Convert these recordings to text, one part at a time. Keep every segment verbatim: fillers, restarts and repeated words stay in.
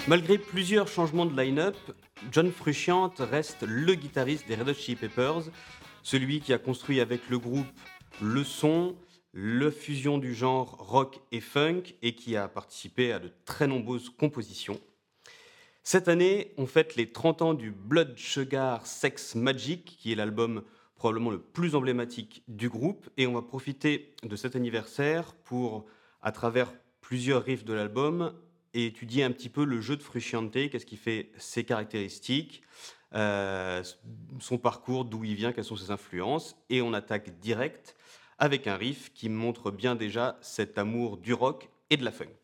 Malgré plusieurs changements de line-up, John Frusciante reste le guitariste des Red Hot Chili Peppers, celui qui a construit avec le groupe le son, la fusion du genre rock et funk et qui a participé à de très nombreuses compositions. Cette année, on fête les trente ans du Blood Sugar Sex Magik, qui est l'album probablement le plus emblématique du groupe, et on va profiter de cet anniversaire pour, à travers plusieurs riffs de l'album, étudier un petit peu le jeu de Frusciante, qu'est-ce qui fait ses caractéristiques, euh, son parcours, d'où il vient, quelles sont ses influences, et on attaque direct avec un riff qui montre bien déjà cet amour du rock et de la funk.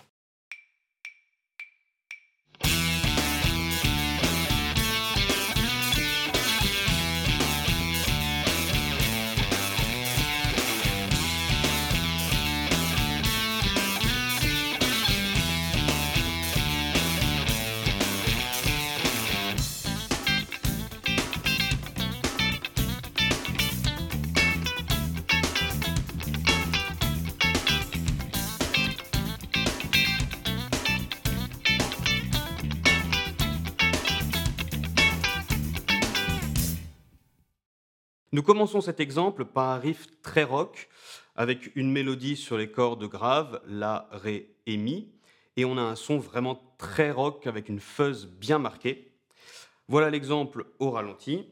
Nous commençons cet exemple par un riff très rock, avec une mélodie sur les cordes graves, La, Ré et Mi, et on a un son vraiment très rock avec une fuzz bien marquée. Voilà l'exemple au ralenti.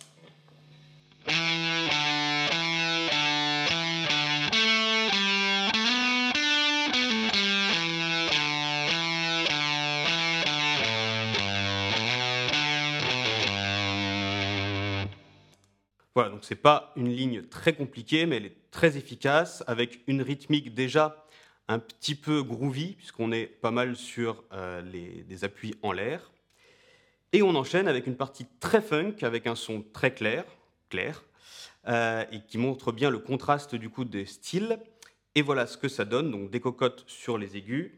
Voilà, donc c'est pas une ligne très compliquée, mais elle est très efficace, avec une rythmique déjà un petit peu groovy, puisqu'on est pas mal sur euh, les, des appuis en l'air. Et on enchaîne avec une partie très funk, avec un son très clair, clair, euh, et qui montre bien le contraste du coup des styles. Et voilà ce que ça donne, donc des cocottes sur les aigus.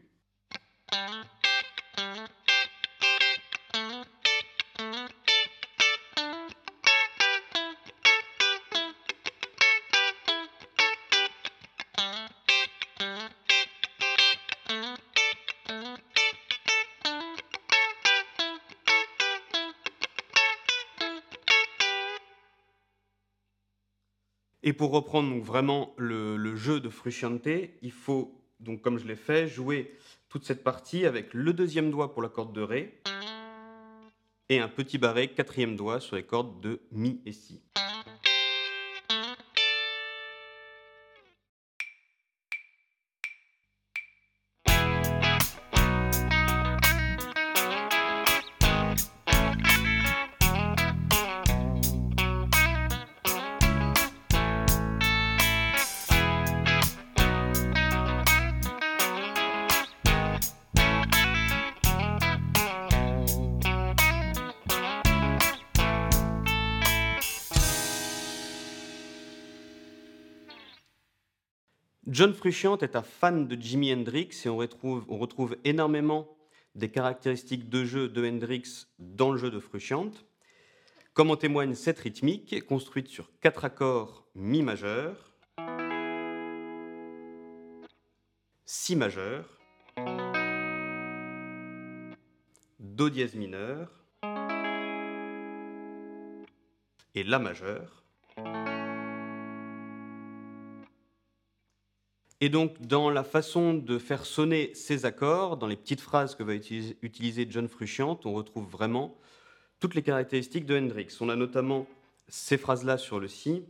Et pour reprendre donc vraiment le, le jeu de Frusciante, il faut, donc comme je l'ai fait, jouer toute cette partie avec le deuxième doigt pour la corde de Ré et un petit barré quatrième doigt sur les cordes de Mi et Si. John Frusciante est un fan de Jimi Hendrix et on retrouve, on retrouve énormément des caractéristiques de jeu de Hendrix dans le jeu de Frusciante, comme en témoigne cette rythmique construite sur quatre accords Mi majeur, Si majeur, Do dièse mineur et La majeur. Et donc, dans la façon de faire sonner ces accords, dans les petites phrases que va utiliser, utiliser John Frusciante, on retrouve vraiment toutes les caractéristiques de Hendrix. On a notamment ces phrases-là sur le Si.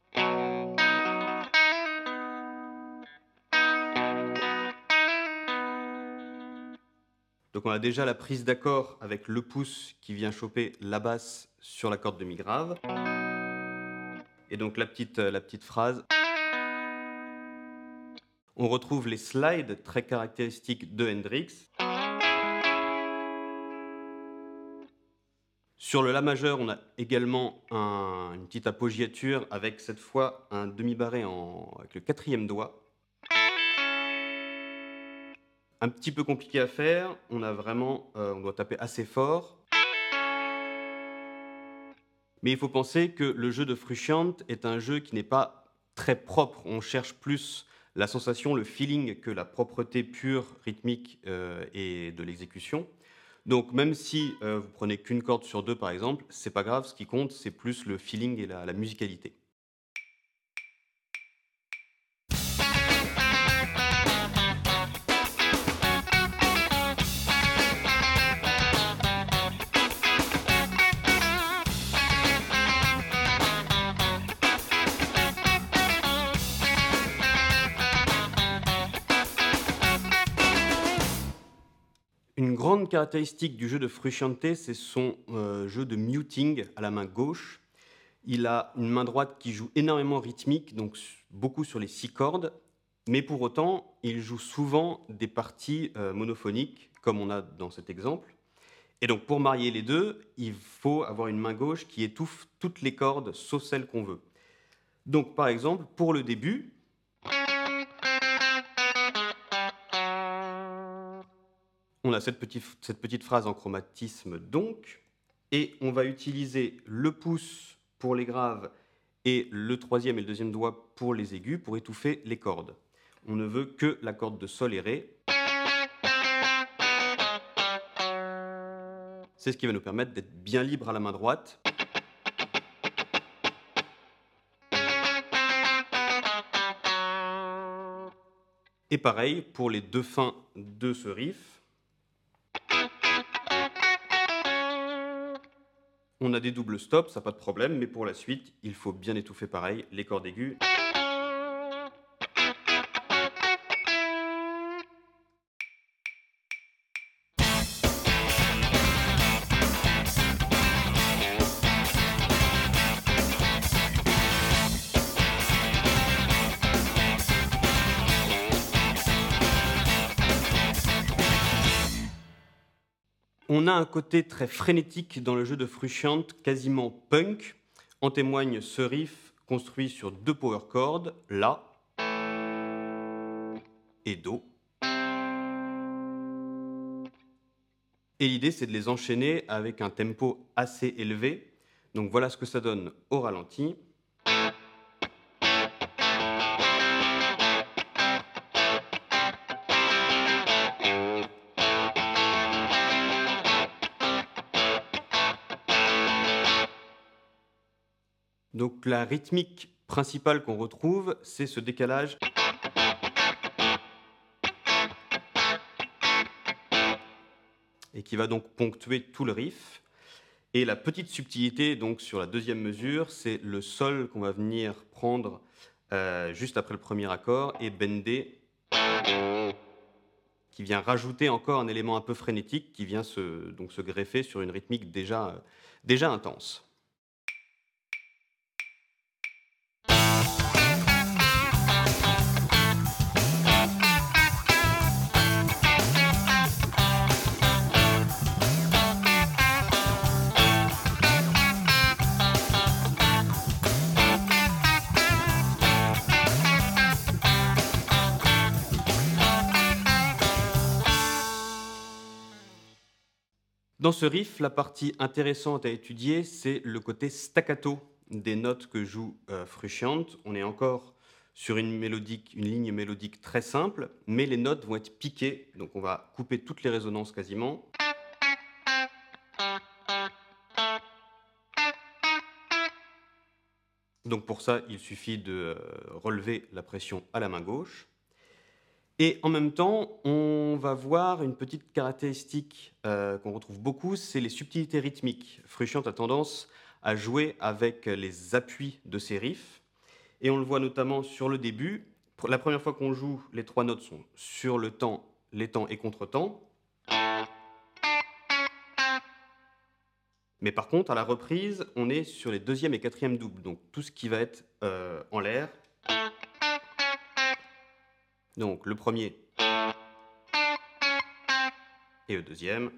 Donc on a déjà la prise d'accord avec le pouce qui vient choper la basse sur la corde de Mi grave. Et donc la petite, la petite phrase. On retrouve les slides très caractéristiques de Hendrix. Sur le La majeur, on a également un, une petite appoggiature avec cette fois un demi-barré en, avec le quatrième doigt. Un petit peu compliqué à faire, on a vraiment, euh, on doit taper assez fort. Mais il faut penser que le jeu de Frusciante est un jeu qui n'est pas très propre. On cherche plus la sensation, le feeling que la propreté pure, rythmique euh, et de l'exécution. Donc même si euh, vous prenez qu'une corde sur deux par exemple, c'est pas grave, ce qui compte c'est plus le feeling et la, la musicalité. Une grande caractéristique du jeu de Frusciante, c'est son euh, jeu de muting à la main gauche. Il a une main droite qui joue énormément rythmique, donc beaucoup sur les six cordes, mais pour autant, il joue souvent des parties euh, monophoniques, comme on a dans cet exemple. Et donc pour marier les deux, il faut avoir une main gauche qui étouffe toutes les cordes, sauf celles qu'on veut. Donc par exemple, pour le début, on a cette petite, cette petite phrase en chromatisme donc, et on va utiliser le pouce pour les graves et le troisième et le deuxième doigt pour les aigus pour étouffer les cordes. On ne veut que la corde de sol et ré. C'est ce qui va nous permettre d'être bien libre à la main droite. Et pareil pour les deux fins de ce riff. On a des doubles stops, ça pas de problème, mais pour la suite, il faut bien étouffer pareil les cordes aiguës. On a un côté très frénétique dans le jeu de Frusciante, quasiment punk. En témoigne ce riff construit sur deux power chords, La et Do. Et l'idée, c'est de les enchaîner avec un tempo assez élevé. Donc voilà ce que ça donne au ralenti. Donc la rythmique principale qu'on retrouve, c'est ce décalage et qui va donc ponctuer tout le riff. Et la petite subtilité donc sur la deuxième mesure, c'est le sol qu'on va venir prendre euh, juste après le premier accord et bender, qui vient rajouter encore un élément un peu frénétique qui vient se, donc se greffer sur une rythmique déjà, euh, déjà intense. Dans ce riff, la partie intéressante à étudier, c'est le côté staccato des notes que joue euh, Frusciante. On est encore sur une, mélodique, une ligne mélodique très simple, mais les notes vont être piquées, donc on va couper toutes les résonances quasiment. Donc pour ça, il suffit de euh, relever la pression à la main gauche. Et en même temps, on va voir une petite caractéristique euh, qu'on retrouve beaucoup, c'est les subtilités rythmiques. Frusciante a tendance à jouer avec les appuis de ses riffs, et on le voit notamment sur le début. La première fois qu'on joue, les trois notes sont sur le temps, les temps et contre-temps. Mais par contre, à la reprise, on est sur les deuxième et quatrième doubles, donc tout ce qui va être euh, en l'air. Donc le premier et le deuxième.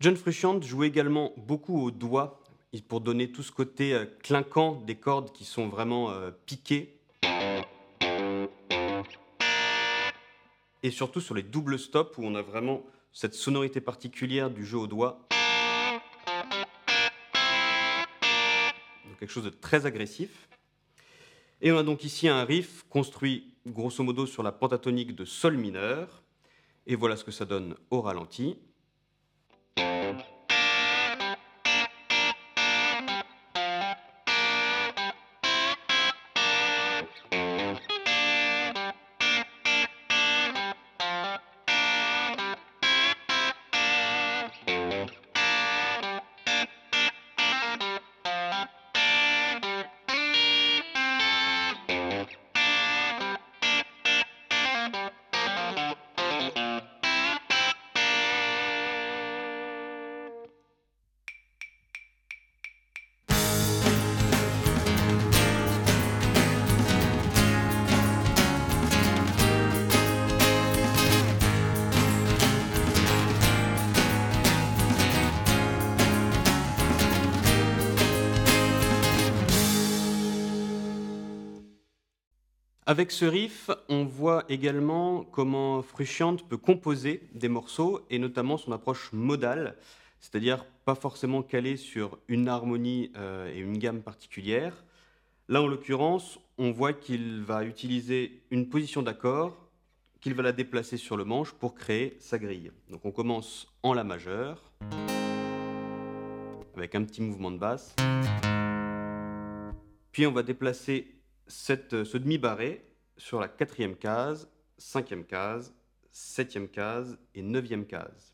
John Frusciante jouait également beaucoup au doigt pour donner tout ce côté euh, clinquant des cordes qui sont vraiment euh, piquées. Et surtout sur les doubles stops où on a vraiment cette sonorité particulière du jeu au doigt. Donc quelque chose de très agressif. Et on a donc ici un riff construit grosso modo sur la pentatonique de sol mineur. Et voilà ce que ça donne au ralenti. Avec ce riff, on voit également comment Frusciante peut composer des morceaux, et notamment son approche modale, c'est-à-dire pas forcément calée sur une harmonie euh, et une gamme particulière. Là, en l'occurrence, on voit qu'il va utiliser une position d'accord, qu'il va la déplacer sur le manche pour créer sa grille. Donc on commence en La majeur, avec un petit mouvement de basse. Puis on va déplacer cette, ce demi-barré sur la quatrième case, cinquième case, septième case et neuvième case.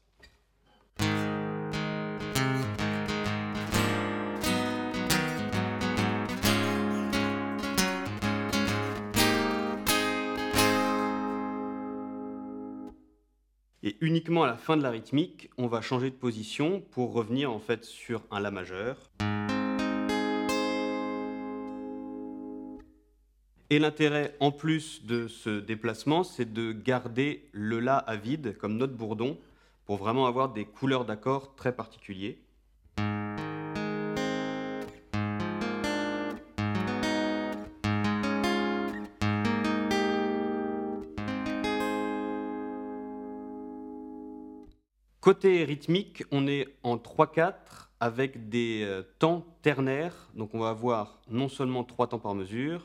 Et uniquement à la fin de la rythmique, on va changer de position pour revenir en fait sur un La majeur. Et l'intérêt, en plus de ce déplacement, c'est de garder le La à vide, comme note bourdon, pour vraiment avoir des couleurs d'accords très particuliers. Côté rythmique, on est en trois quatre avec des euh, temps ternaires. Donc on va avoir non seulement trois temps par mesure,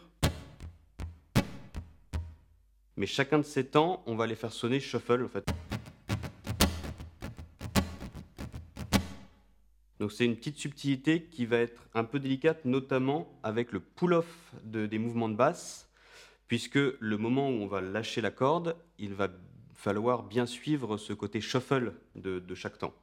mais chacun de ces temps, on va les faire sonner shuffle en fait. Donc c'est une petite subtilité qui va être un peu délicate, notamment avec le pull-off de, des mouvements de basse, puisque le moment où on va lâcher la corde, il va falloir bien suivre ce côté shuffle de, de chaque temps.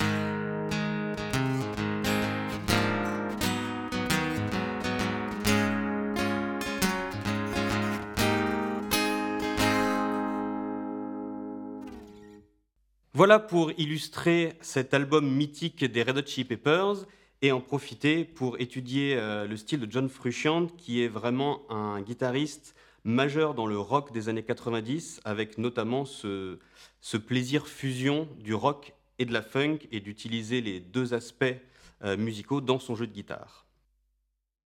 Voilà pour illustrer cet album mythique des Red Hot Chili Peppers et en profiter pour étudier euh, le style de John Frusciante, qui est vraiment un guitariste majeur dans le rock des années quatre-vingt-dix, avec notamment ce, ce plaisir fusion du rock et de la funk, et d'utiliser les deux aspects euh, musicaux dans son jeu de guitare.